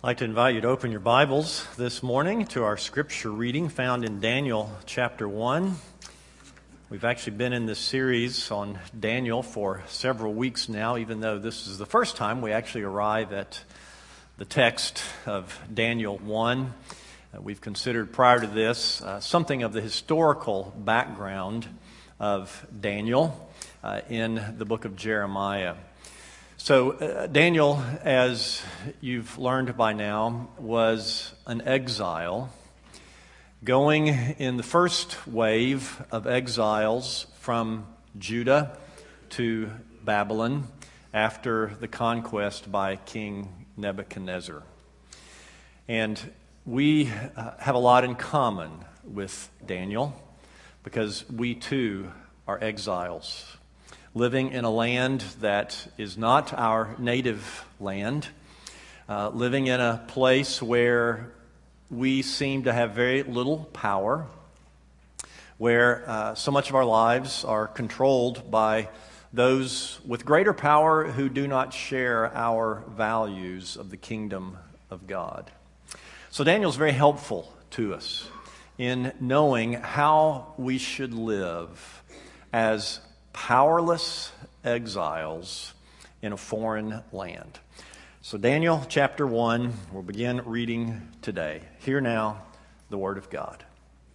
I'd like to invite you to open your Bibles this morning to our scripture reading found in Daniel chapter 1. We've actually been in this series on Daniel for several weeks now, even though this is the first time we actually arrive at the text of Daniel 1. We've considered prior to this something of the historical background of Daniel in the book of Jeremiah. So Daniel, as you've learned by now, was an exile going in the first wave of exiles from Judah to Babylon after the conquest by King Nebuchadnezzar. And we have a lot in common with Daniel because we too are exiles, living in a land that is not our native land, living in a place where we seem to have very little power, where so much of our lives are controlled by those with greater power who do not share our values of the kingdom of God. So Daniel's very helpful to us in knowing how we should live as powerless exiles in a foreign land. So Daniel chapter 1, we'll begin reading today. Hear now the word of God.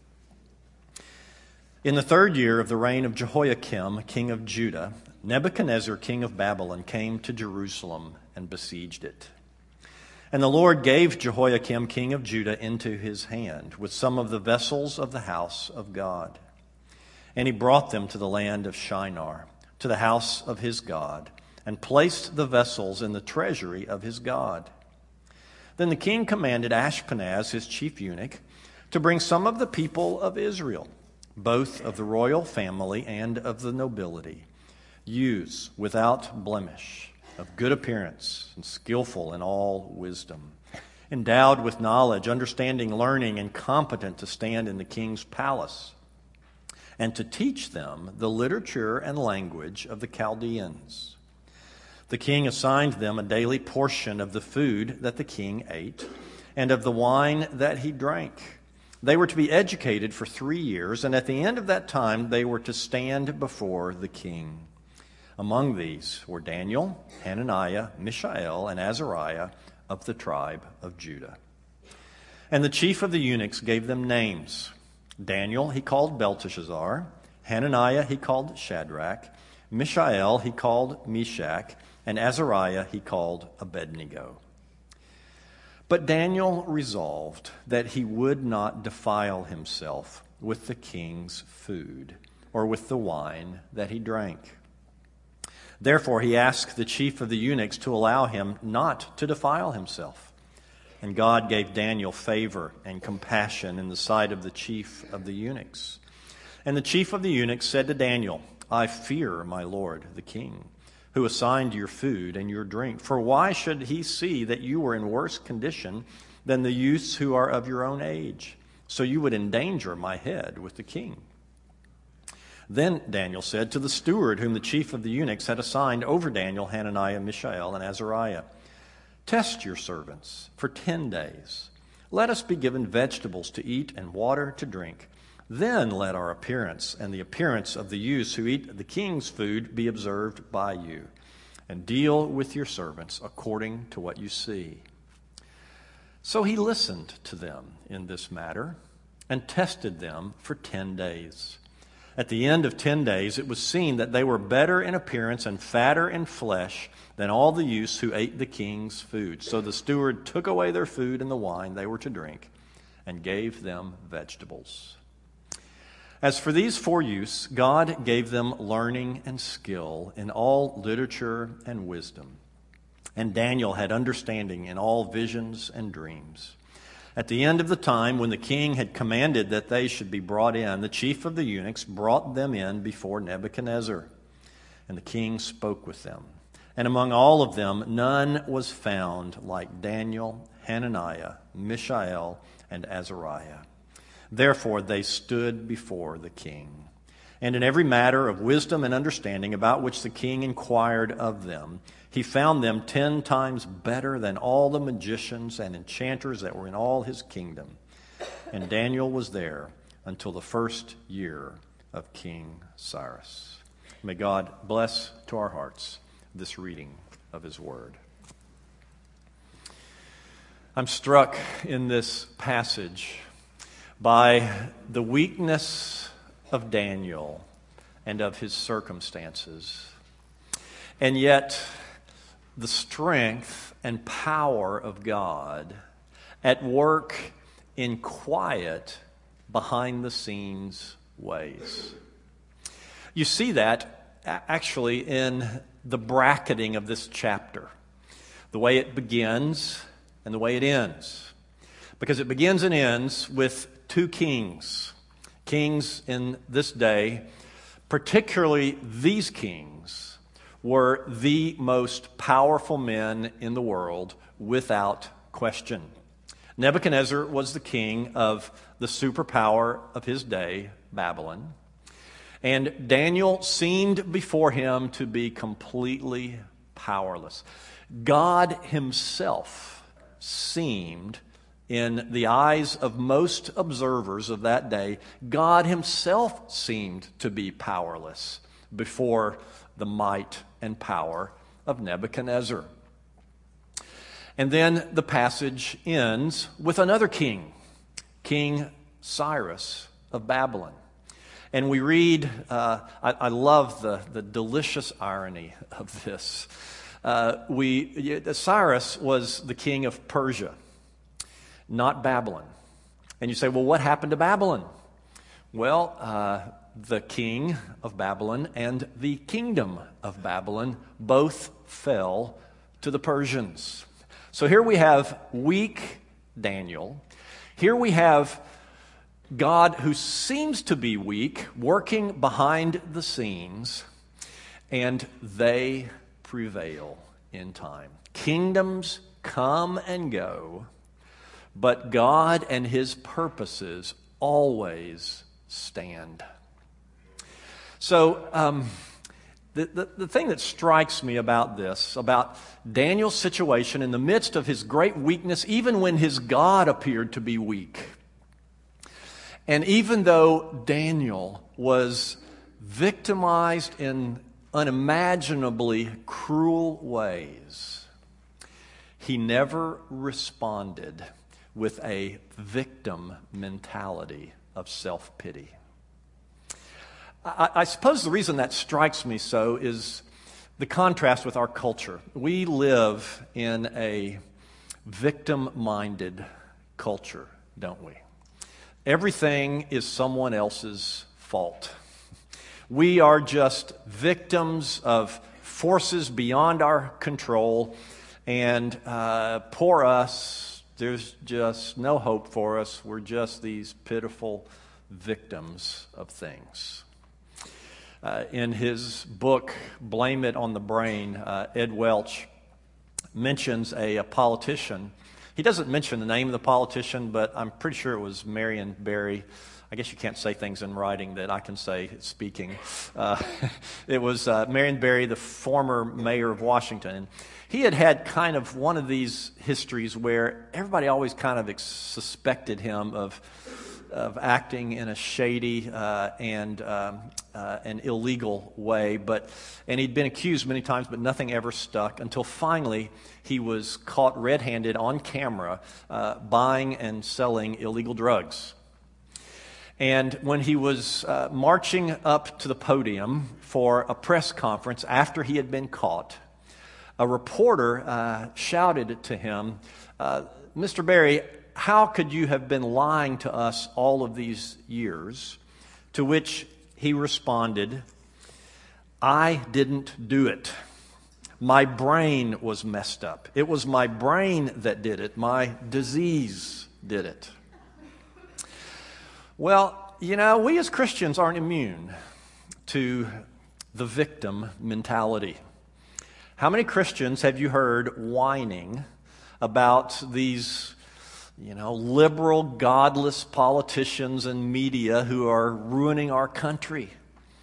In the 3rd year of the reign of Jehoiakim, king of Judah, Nebuchadnezzar, king of Babylon, came to Jerusalem and besieged it. And the Lord gave Jehoiakim, king of Judah, into his hand with some of the vessels of the house of God. And he brought them to the land of Shinar, to the house of his God, and placed the vessels in the treasury of his God. Then the king commanded Ashpenaz, his chief eunuch, to bring some of the people of Israel, both of the royal family and of the nobility, youths without blemish, of good appearance and skillful in all wisdom, endowed with knowledge, understanding, learning, and competent to stand in the king's palace, and to teach them the literature and language of the Chaldeans. The king assigned them a daily portion of the food that the king ate and of the wine that he drank. They were to be educated for 3 years, and at the end of that time they were to stand before the king. Among these were Daniel, Hananiah, Mishael, and Azariah of the tribe of Judah. And the chief of the eunuchs gave them names. Daniel he called Belteshazzar, Hananiah he called Shadrach, Mishael he called Meshach, and Azariah he called Abednego. But Daniel resolved that he would not defile himself with the king's food or with the wine that he drank. Therefore he asked the chief of the eunuchs to allow him not to defile himself. And God gave Daniel favor and compassion in the sight of the chief of the eunuchs. And the chief of the eunuchs said to Daniel, I fear my lord the king, who assigned your food and your drink. For why should he see that you were in worse condition than the youths who are of your own age? So you would endanger my head with the king. Then Daniel said to the steward whom the chief of the eunuchs had assigned over Daniel, Hananiah, Mishael, and Azariah, Test your servants for 10 days. Let us be given vegetables to eat and water to drink. Then let our appearance and the appearance of the youths who eat the king's food be observed by you. And deal with your servants according to what you see. So he listened to them in this matter and tested them for 10 days. At the end of 10 days, it was seen that they were better in appearance and fatter in flesh than all the youths who ate the king's food. So the steward took away their food and the wine they were to drink and gave them vegetables. As for these 4 youths, God gave them learning and skill in all literature and wisdom. And Daniel had understanding in all visions and dreams. At the end of the time, when the king had commanded that they should be brought in, the chief of the eunuchs brought them in before Nebuchadnezzar. And the king spoke with them. And among all of them, none was found like Daniel, Hananiah, Mishael, and Azariah. Therefore they stood before the king. And in every matter of wisdom and understanding about which the king inquired of them, he found them 10 times better than all the magicians and enchanters that were in all his kingdom. And Daniel was there until the first year of King Cyrus. May God bless to our hearts this reading of his word. I'm struck in this passage by the weakness of Daniel and of his circumstances, and yet the strength and power of God at work in quiet, behind-the-scenes ways. You see that actually in the bracketing of this chapter, the way it begins and the way it ends. Because it begins and ends with 2 kings. Kings in this day, particularly these kings, were the most powerful men in the world without question. Nebuchadnezzar was the king of the superpower of his day, Babylon. And Daniel seemed before him to be completely powerless. God himself seemed, in the eyes of most observers of that day, God himself seemed to be powerless before the might and power of Nebuchadnezzar. And then the passage ends with another king, King Cyrus of Babylon. And we read, I love the delicious irony of this. Cyrus was the king of Persia, not Babylon. And you say, well, what happened to Babylon? Well, the king of Babylon and the kingdom of Babylon both fell to the Persians. So here we have weak Daniel. Here we have God, who seems to be weak, working behind the scenes, and they prevail in time. Kingdoms come and go, but God and his purposes always stand. So, the thing that strikes me about this, about Daniel's situation in the midst of his great weakness, even when his God appeared to be weak, and even though Daniel was victimized in unimaginably cruel ways, he never responded with a victim mentality of self-pity. I suppose the reason that strikes me so is the contrast with our culture. We live in a victim-minded culture, don't we? Everything is someone else's fault. We are just victims of forces beyond our control, and poor us, there's just no hope for us. We're just these pitiful victims of things. In his book, Blame It on the Brain, Ed Welch mentions a politician. He doesn't mention the name of the politician, but I'm pretty sure it was Marion Barry. I guess you can't say things in writing that I can say speaking. It was Marion Barry, the former mayor of Washington. And he had kind of one of these histories where everybody always kind of suspected him of acting in a shady and an illegal way, and he'd been accused many times, but nothing ever stuck until finally he was caught red-handed on camera buying and selling illegal drugs. And when he was marching up to the podium for a press conference after he had been caught, a reporter shouted to him, "Mr. Barry, how could you have been lying to us all of these years?" To which he responded, "I didn't do it. My brain was messed up. It was my brain that did it. My disease did it." Well, you know, we as Christians aren't immune to the victim mentality. How many Christians have you heard whining about these liberal, godless politicians and media who are ruining our country?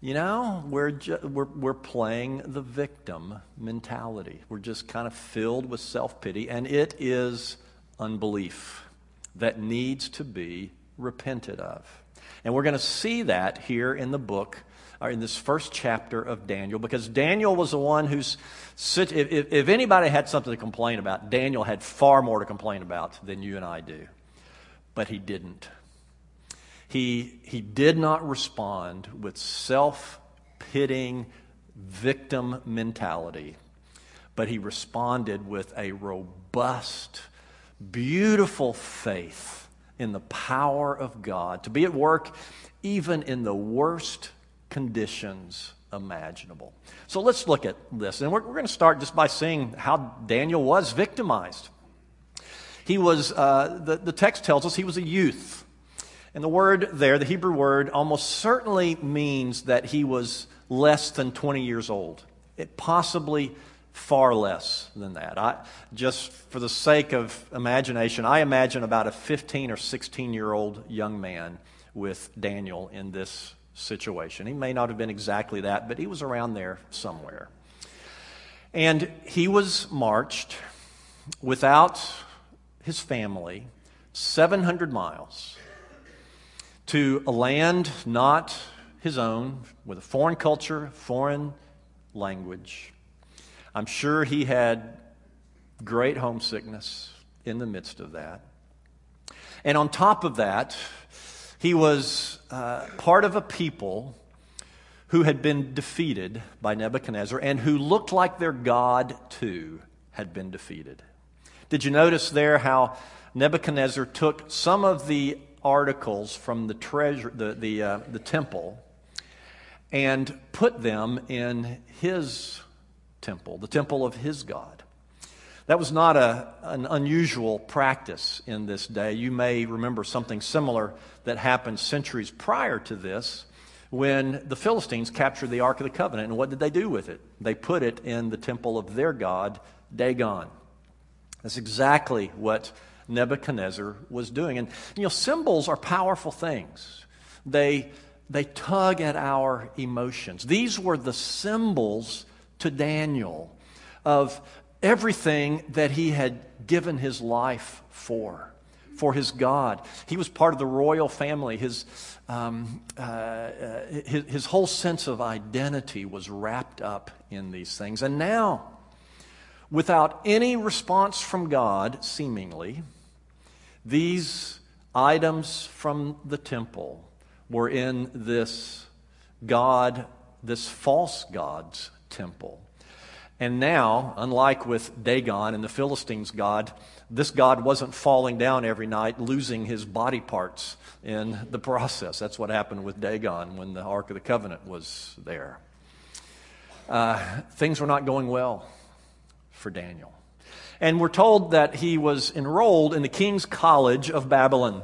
we're playing the victim mentality. We're just kind of filled with self-pity, and it is unbelief that needs to be repented of. And we're going to see that here in the book, or in this first chapter of Daniel, because Daniel was the one who's, if anybody had something to complain about, Daniel had far more to complain about than you and I do. But he didn't. He did not respond with self-pitying victim mentality, but he responded with a robust, beautiful faith in the power of God to be at work even in the worst conditions imaginable. So let's look at this. And we're going to start just by seeing how Daniel was victimized. He was, the text tells us he was a youth. And the word there, the Hebrew word, almost certainly means that he was less than 20 years old. It possibly far less than that. Just for the sake of imagination, I imagine about a 15 or 16-year-old young man with Daniel in this situation. He may not have been exactly that, but he was around there somewhere. And he was marched without his family 700 miles to a land not his own, with a foreign culture, foreign language. I'm sure he had great homesickness in the midst of that. And on top of that, he was part of a people who had been defeated by Nebuchadnezzar and who looked like their God too had been defeated. Did you notice there how Nebuchadnezzar took some of the articles from the treasure, the temple, and put them in his temple, the temple of his God? That was not an unusual practice in this day. You may remember something similar that happened centuries prior to this when the Philistines captured the Ark of the Covenant. And what did they do with it? They put it in the temple of their god, Dagon. That's exactly what Nebuchadnezzar was doing. And symbols are powerful things. They tug at our emotions. These were the symbols to Daniel of everything that he had given his life for his God. He was part of the royal family. His whole sense of identity was wrapped up in these things. And now, without any response from God, seemingly, these items from the temple were in this God, this false god's temple. And now, unlike with Dagon and the Philistines' god, this god wasn't falling down every night, losing his body parts in the process. That's what happened with Dagon when the Ark of the Covenant was there. Things were not going well for Daniel. And we're told that he was enrolled in the King's College of Babylon.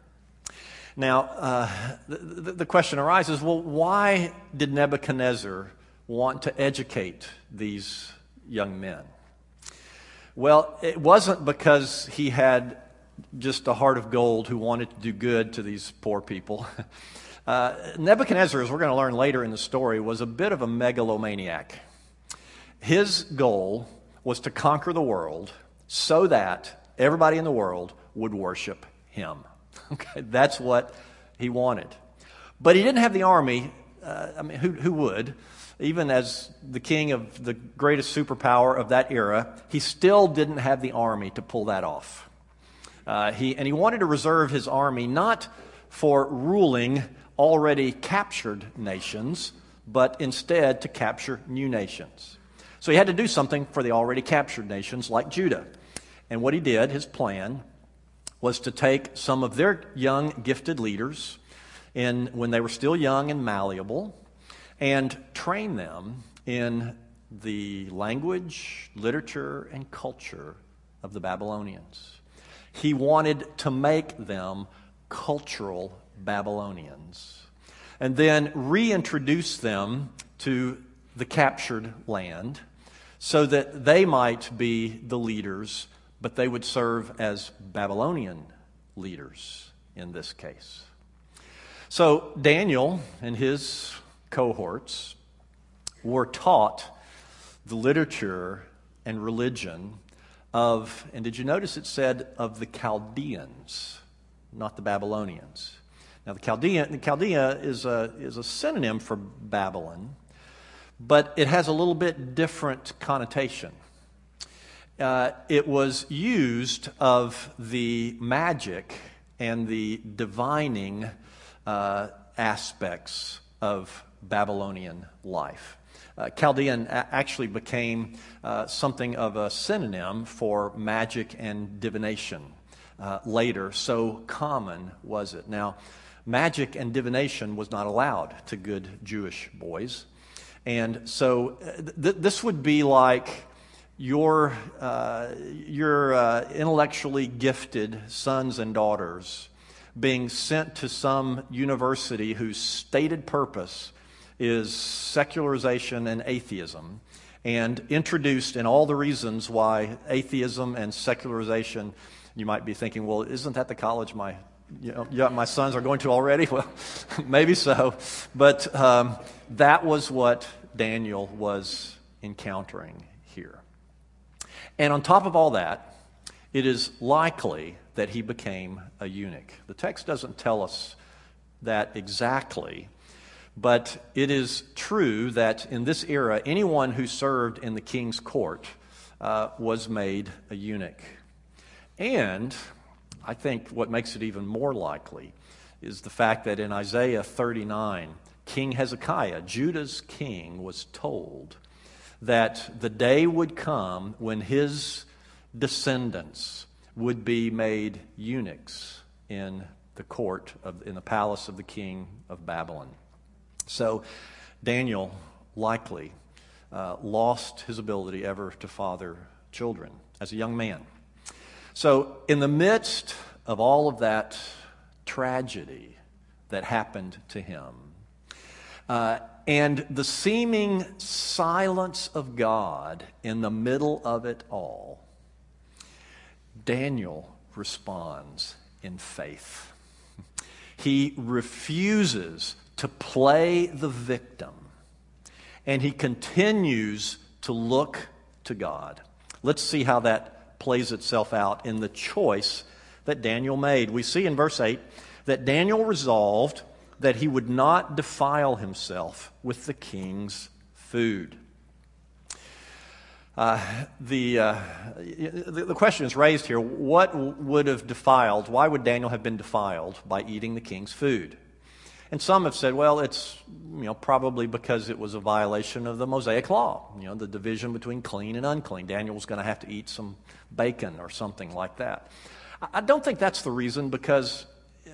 Now, the question arises, well, why did Nebuchadnezzar want to educate these young men? Well, it wasn't because he had just a heart of gold who wanted to do good to these poor people. Nebuchadnezzar, as we're going to learn later in the story, was a bit of a megalomaniac. His goal was to conquer the world so that everybody in the world would worship him. Okay, that's what he wanted. But he didn't have the army. Who would? Even as the king of the greatest superpower of that era, he still didn't have the army to pull that off. He wanted to reserve his army not for ruling already captured nations, but instead to capture new nations. So he had to do something for the already captured nations like Judah. And what he did, his plan, was to take some of their young, gifted leaders when they were still young and malleable, and train them in the language, literature, and culture of the Babylonians. He wanted to make them cultural Babylonians, and then reintroduce them to the captured land so that they might be the leaders, but they would serve as Babylonian leaders in this case. So Daniel and his cohorts were taught the literature and religion of, and did you notice it said of the Chaldeans, not the Babylonians? Now the Chaldea is a synonym for Babylon, but it has a little bit different connotation. It was used of the magic and the divining aspects of Babylonian life. Chaldean actually became something of a synonym for magic and divination later. So common was it. Now, magic and divination was not allowed to good Jewish boys. And so this would be like your intellectually gifted sons and daughters being sent to some university whose stated purpose is secularization and atheism, and introduced in all the reasons why atheism and secularization, you might be thinking, well, isn't that the college my sons are going to already? Well, maybe so. But that was what Daniel was encountering here. And on top of all that, it is likely that he became a eunuch. The text doesn't tell us that exactly, but it is true that in this era, anyone who served in the king's court was made a eunuch. And I think what makes it even more likely is the fact that in Isaiah 39, King Hezekiah, Judah's king, was told that the day would come when his descendants would be made eunuchs in the court, in the palace of the king of Babylon. So Daniel likely lost his ability ever to father children as a young man. So in the midst of all of that tragedy that happened to him, and the seeming silence of God in the middle of it all, Daniel responds in faith. He refuses to play the victim, and he continues to look to God. Let's see how that plays itself out in the choice that Daniel made. We see in verse 8 that Daniel resolved that he would not defile himself with the king's food. The question is raised here, what would have defiled, why would Daniel have been defiled by eating the king's food? And some have said, well, it's probably because it was a violation of the Mosaic law, the division between clean and unclean. Daniel was going to have to eat some bacon or something like that. I don't think that's the reason, because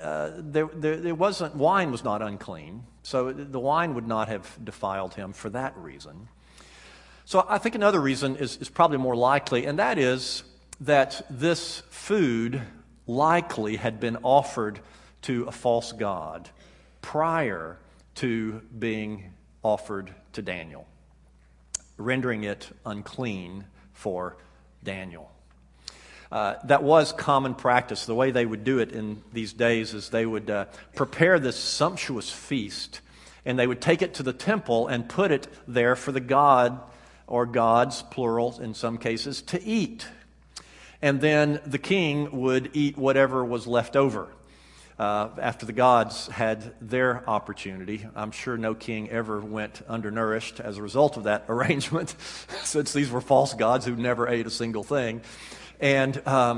wine was not unclean, so the wine would not have defiled him for that reason. So I think another reason is probably more likely, and that is that this food likely had been offered to a false god prior to being offered to Daniel, rendering it unclean for Daniel. That was common practice. The way they would do it in these days is they would prepare this sumptuous feast, and they would take it to the temple and put it there for the god, or gods, plural in some cases, to eat. And then the king would eat whatever was left over after the gods had their opportunity. I'm sure no king ever went undernourished as a result of that arrangement, since these were false gods who never ate a single thing. And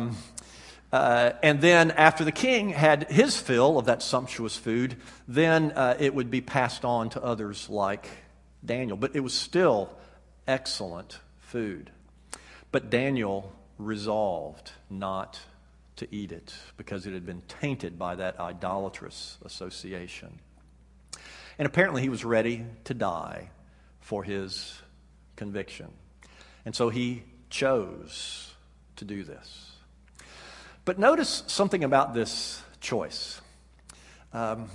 then after the king had his fill of that sumptuous food, then it would be passed on to others like Daniel. But it was still excellent food. But Daniel resolved not to eat it because it had been tainted by that idolatrous association. And apparently he was ready to die for his conviction. And so he chose to do this. But notice something about this choice. I'm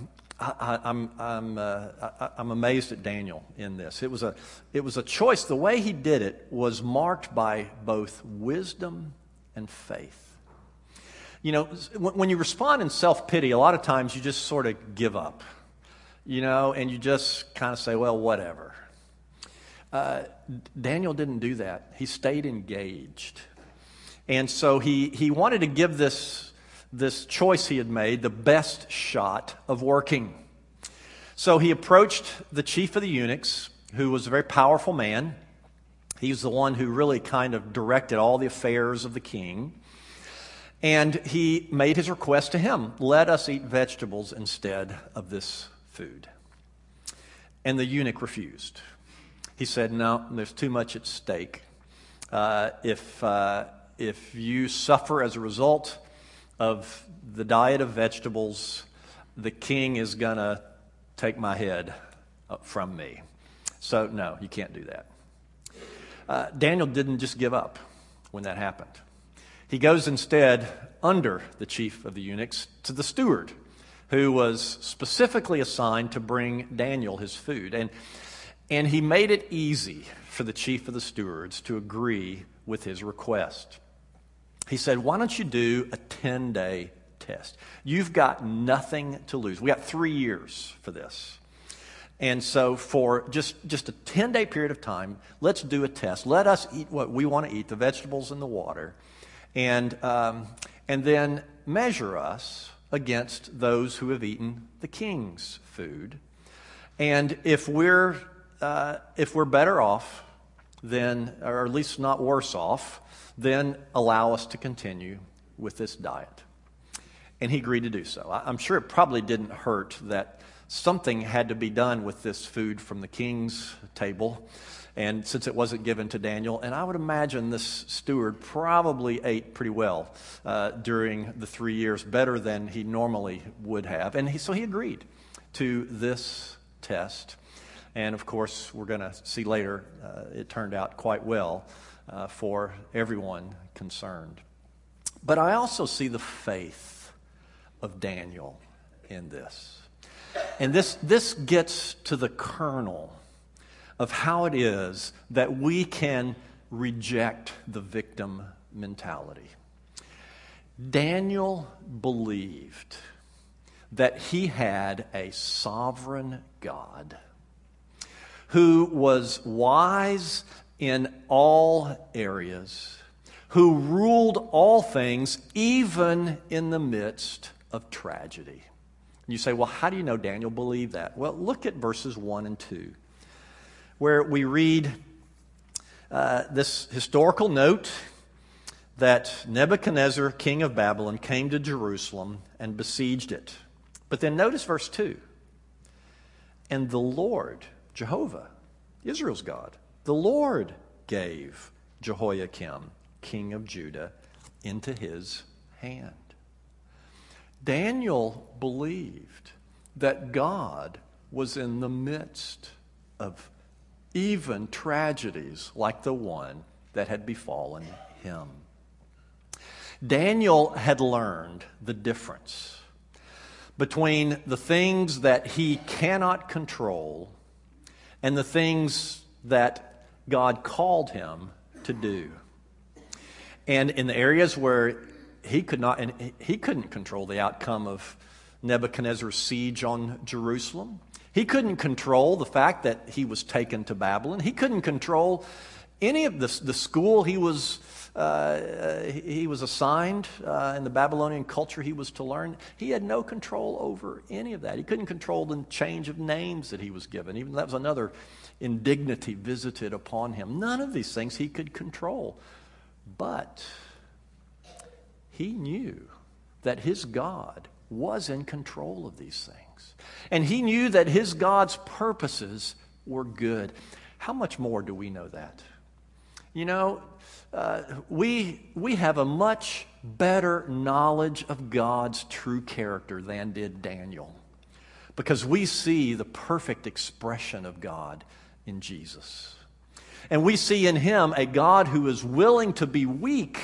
amazed at Daniel in this. It was a choice. The way he did it was marked by both wisdom and faith. When you respond in self-pity, a lot of times you just sort of give up. and you just kind of say, well, whatever. Daniel didn't do that. He stayed engaged. And so he wanted to give this choice he had made the best shot of working. So he approached the chief of the eunuchs, who was a very powerful man. He was the one who really kind of directed all the affairs of the king. And he made his request to him, let us eat vegetables instead of this food. And the eunuch refused. He said, no, there's too much at stake. If you suffer as a result of the diet of vegetables, the king is going to take my head from me. So, no, you can't do that. Daniel didn't just give up when that happened. He goes instead under the chief of the eunuchs to the steward, who was specifically assigned to bring Daniel his food. And he made it easy for the chief of the stewards to agree with his request. He said, why don't you do a 10-day test? You've got nothing to lose. We got 3 years for this. And so for just a 10-day period of time, let's do a test. Let us eat what we want to eat, the vegetables and the water, and then measure us against those who have eaten the king's food. And if we're better off, then, or at least not worse off, then allow us to continue with this diet. And he agreed to do so. I'm sure it probably didn't hurt that something had to be done with this food from the king's table, and since it wasn't given to Daniel, and I would imagine this steward probably ate pretty well during the 3 years, better than he normally would have. And so he agreed to this test. And of course, we're going to see later, it turned out quite well for everyone concerned. But I also see the faith of Daniel in this. And this gets to the kernel of how it is that we can reject the victim mentality. Daniel believed that he had a sovereign God who was wise in all areas, who ruled all things, even in the midst of tragedy. And you say, well, how do you know Daniel believed that? Well, look at verses 1 and 2, where we read this historical note that Nebuchadnezzar, king of Babylon, came to Jerusalem and besieged it. But then notice verse 2. And the Lord, Jehovah, Israel's God, the Lord gave Jehoiakim, king of Judah, into his hand. Daniel believed that God was in the midst of even tragedies like the one that had befallen him. Daniel had learned the difference between the things that he cannot control and the things that God called him to do. And in the areas where he couldn't control the outcome of Nebuchadnezzar's siege on Jerusalem. He couldn't control the fact that he was taken to Babylon. He couldn't control any of the school he was assigned in the Babylonian culture he was to learn. He had no control over any of that. He couldn't control the change of names that he was given. Even that was another indignity visited upon him. None of these things he could control. But he knew that his God was in control of these things. And he knew that his God's purposes were good. How much more do we know that? You know, we have a much better knowledge of God's true character than did Daniel, because we see the perfect expression of God in Jesus. And we see in him a God who is willing to be weak,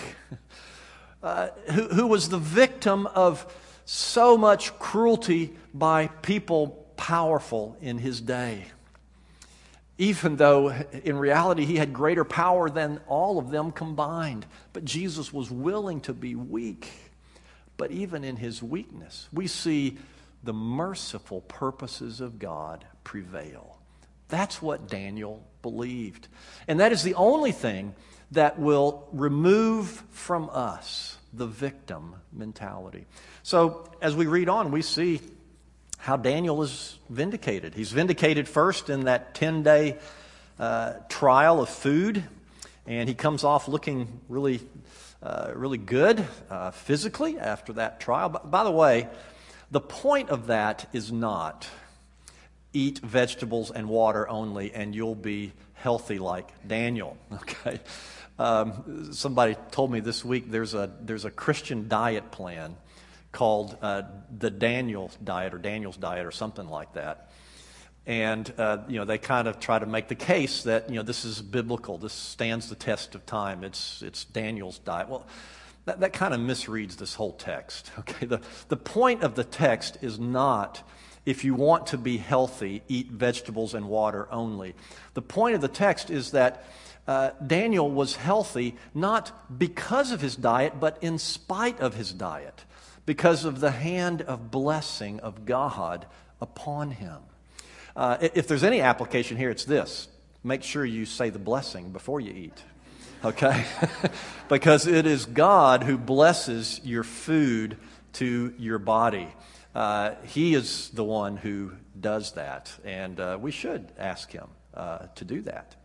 who was the victim of so much cruelty by people powerful in his day. Even though in reality he had greater power than all of them combined. But Jesus was willing to be weak. But even in his weakness, we see the merciful purposes of God prevail. That's what Daniel believed. And that is the only thing that will remove from us the victim mentality. So as we read on, we see how Daniel is vindicated. He's vindicated first in that 10-day trial of food, and he comes off looking really good physically after that trial. By the way, the point of that is not eat vegetables and water only and you'll be healthy like Daniel. Okay, somebody told me this week there's a Christian diet plan called the Daniel's diet or something like that. And they kind of try to make the case that this is biblical. This stands the test of time. It's Daniel's diet. Well, that kind of misreads this whole text. Okay, the point of the text is not if you want to be healthy, eat vegetables and water only. The point of the text is that Daniel was healthy not because of his diet, but in spite of his diet, because of the hand of blessing of God upon him. If there's any application here, it's this. Make sure you say the blessing before you eat, okay? Because it is God who blesses your food to your body. He is the one who does that, and we should ask him to do that.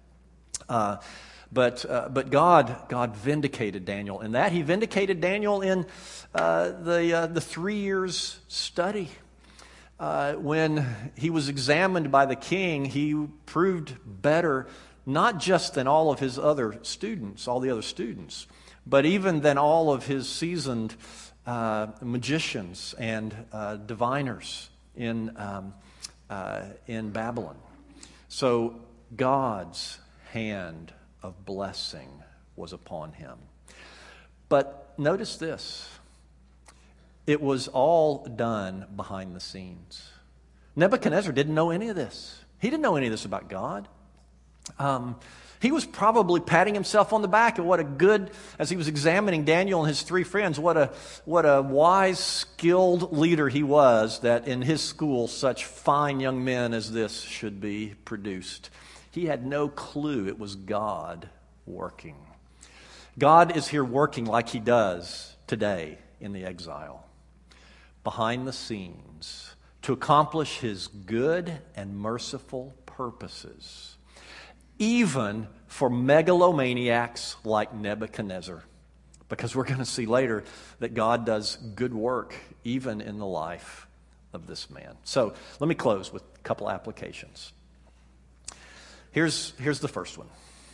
But God vindicated Daniel in that. He vindicated Daniel in the 3 years study. When he was examined by the king, he proved better not just than all of his other students, all the other students, but even than all of his seasoned magicians and diviners in Babylon. So God's hand of blessing was upon him. But notice this. It was all done behind the scenes. Nebuchadnezzar didn't know any of this. He didn't know any of this about God. He was probably patting himself on the back at what a good, as he was examining Daniel and his three friends, what a wise, skilled leader he was, that in his school such fine young men as this should be produced. He had no clue it was God working. God is here working like he does today in the exile, behind the scenes, to accomplish his good and merciful purposes, even for megalomaniacs like Nebuchadnezzar. Because we're going to see later that God does good work even in the life of this man. So let me close with a couple applications. Here's the first one.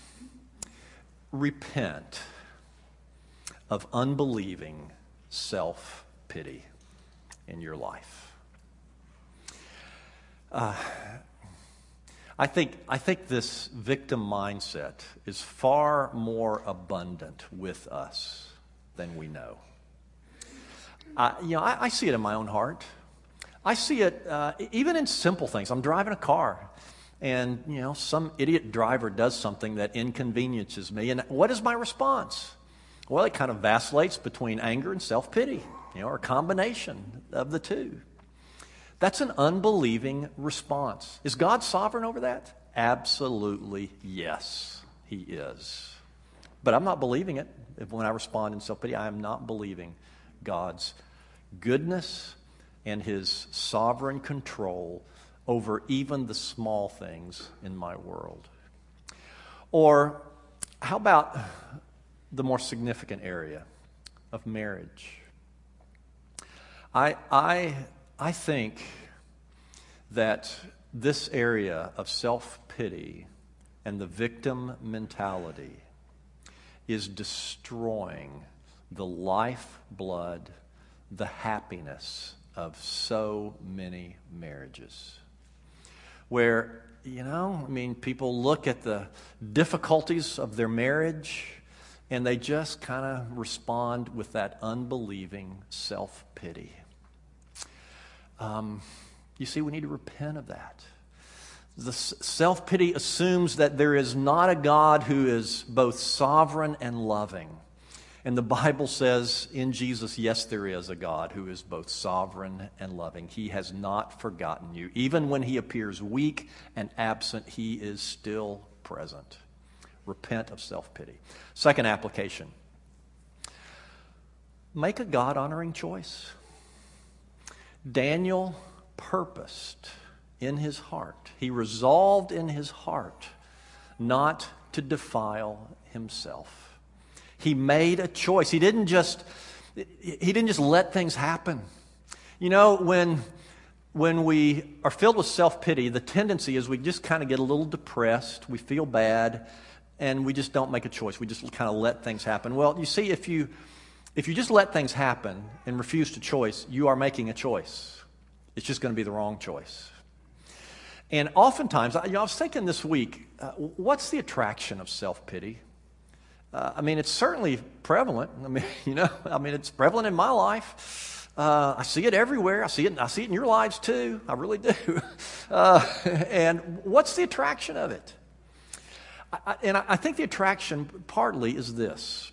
Repent of unbelieving self-pity in your life. I think this victim mindset is far more abundant with us than we know. I see it in my own heart. I see it even in simple things. I'm driving a car, and some idiot driver does something that inconveniences me, and what is my response? Well, it kind of vacillates between anger and self-pity, or a combination of the two. That's an unbelieving response. Is God sovereign over that? Absolutely, yes, he is. But I'm not believing it. When I respond in self-pity, I am not believing God's goodness and his sovereign control over even the small things in my world. Or how about the more significant area of marriage? I think that this area of self-pity and the victim mentality is destroying the lifeblood, the happiness of so many marriages. Where, people look at the difficulties of their marriage and they just kind of respond with that unbelieving self-pity. You see, we need to repent of that. The self-pity assumes that there is not a God who is both sovereign and loving. And the Bible says in Jesus, yes, there is a God who is both sovereign and loving. He has not forgotten you. Even when he appears weak and absent, he is still present. Repent of self-pity. Second application. Make a God-honoring choice. Daniel purposed in his heart. He resolved in his heart not to defile himself. He made a choice. He didn't just let things happen. You know, when we are filled with self-pity, the tendency is we just kind of get a little depressed, we feel bad, and we just don't make a choice. We just kind of let things happen. Well, you see, if you just let things happen and refuse to choice, you are making a choice. It's just going to be the wrong choice. And oftentimes, I was thinking this week, what's the attraction of self-pity? It's certainly prevalent. It's prevalent in my life. I see it everywhere. I see it in your lives too. I really do. And what's the attraction of it? I think the attraction partly is this.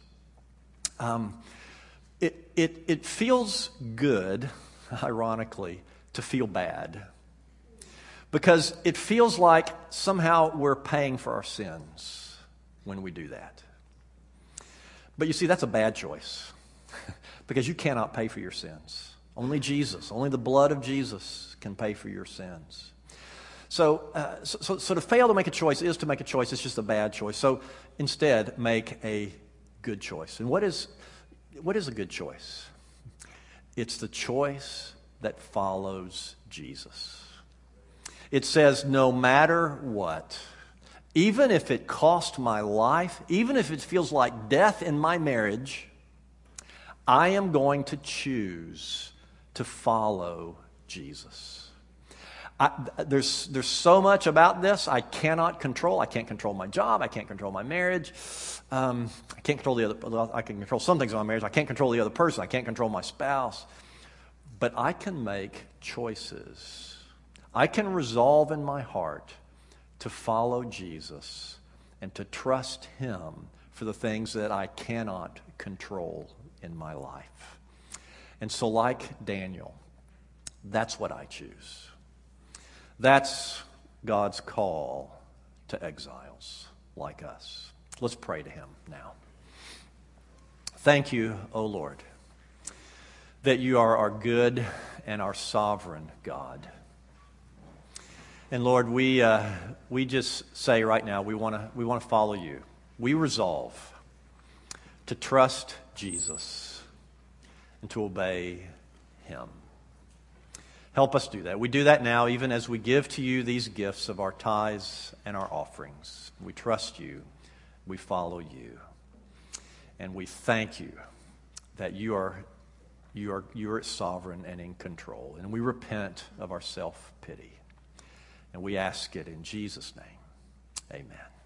It feels good, ironically, to feel bad. Because it feels like somehow we're paying for our sins when we do that. But you see, that's a bad choice. Because you cannot pay for your sins. Only Jesus, only the blood of Jesus can pay for your sins. So to fail to make a choice is to make a choice. It's just a bad choice. So instead, make a good choice. And what is a good choice? It's the choice that follows Jesus. It says, no matter what, even if it cost my life, even if it feels like death in my marriage, I am going to choose to follow Jesus. There's so much about this I cannot control. I can't control my job. I can't control my marriage. I can't control I can control some things in my marriage. I can't control the other person. I can't control my spouse. But I can make choices. I can resolve in my heart to follow Jesus and to trust him for the things that I cannot control in my life. And so like Daniel, that's what I choose. That's God's call to exiles like us. Let's pray to him now. Thank you, O Lord, that you are our good and our sovereign God. And Lord, we just say right now we want to follow you. We resolve to trust Jesus and to obey him. Help us do that. We do that now even as we give to you these gifts of our tithes and our offerings. We trust you. We follow you. And we thank you that you are sovereign and in control. And we repent of our self-pity. And we ask it in Jesus' name. Amen.